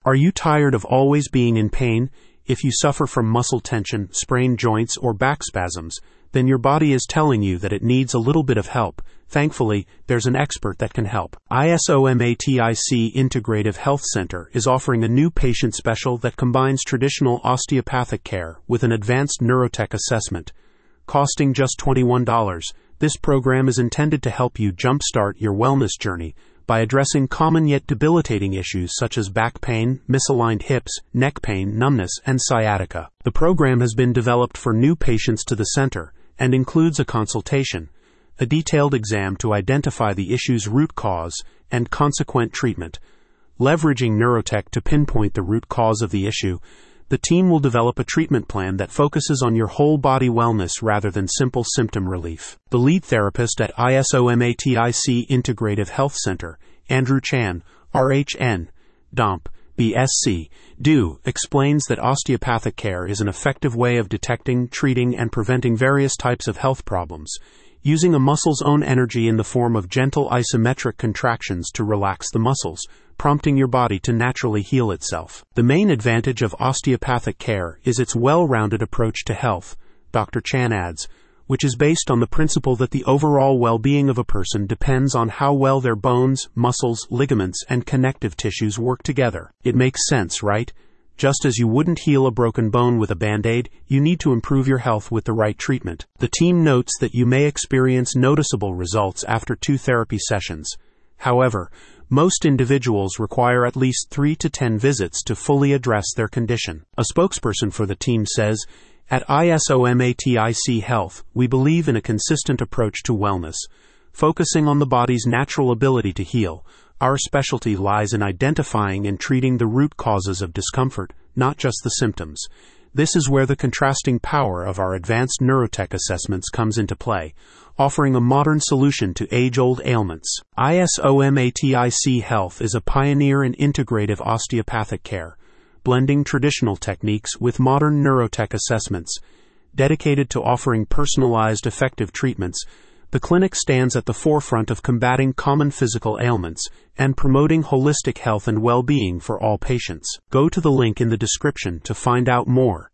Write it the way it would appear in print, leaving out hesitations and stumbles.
Are you tired of always being in pain? If you suffer from muscle tension, sprained joints, or back spasms, then your body is telling you that it needs a little bit of help. Thankfully, there's an expert that can help. ISOMATIC Integrative Health Center is offering a new patient special that combines traditional osteopathic care with an advanced neurotech assessment. Costing just $21, this program is intended to help you jumpstart your wellness journey by addressing common yet debilitating issues such as back pain, misaligned hips, neck pain, numbness, and sciatica. The program has been developed for new patients to the center and includes a consultation, a detailed exam to identify the issue's root cause, and consequent treatment. Leveraging neurotech to pinpoint the root cause of the issue, the team will develop a treatment plan that focuses on your whole body wellness rather than simple symptom relief. The lead therapist at ISOMATIC Integrative Health Center, Andrew Chan, RHN, DOMP, BSc, DO, explains that osteopathic care is an effective way of detecting, treating, and preventing various types of health problems, using a muscle's own energy in the form of gentle isometric contractions to relax the muscles, prompting your body to naturally heal itself. The main advantage of osteopathic care is its well-rounded approach to health, Dr. Chan adds, which is based on the principle that the overall well-being of a person depends on how well their bones, muscles, ligaments, and connective tissues work together. It makes sense, right? Just as you wouldn't heal a broken bone with a Band-Aid, you need to improve your health with the right treatment. The team notes that you may experience noticeable results after 2 therapy sessions. However, most individuals require at least 3 to 10 visits to fully address their condition. A spokesperson for the team says, "At ISOMATIC Health, we believe in a consistent approach to wellness, focusing on the body's natural ability to heal. Our specialty lies in identifying and treating the root causes of discomfort, not just the symptoms. This is where the contrasting power of our advanced neurotech assessments comes into play, offering a modern solution to age-old ailments." ISOMATIC Health is a pioneer in integrative osteopathic care, blending traditional techniques with modern neurotech assessments. Dedicated to offering personalized, effective treatments, the clinic stands at the forefront of combating common physical ailments and promoting holistic health and well-being for all patients. Go to the link in the description to find out more.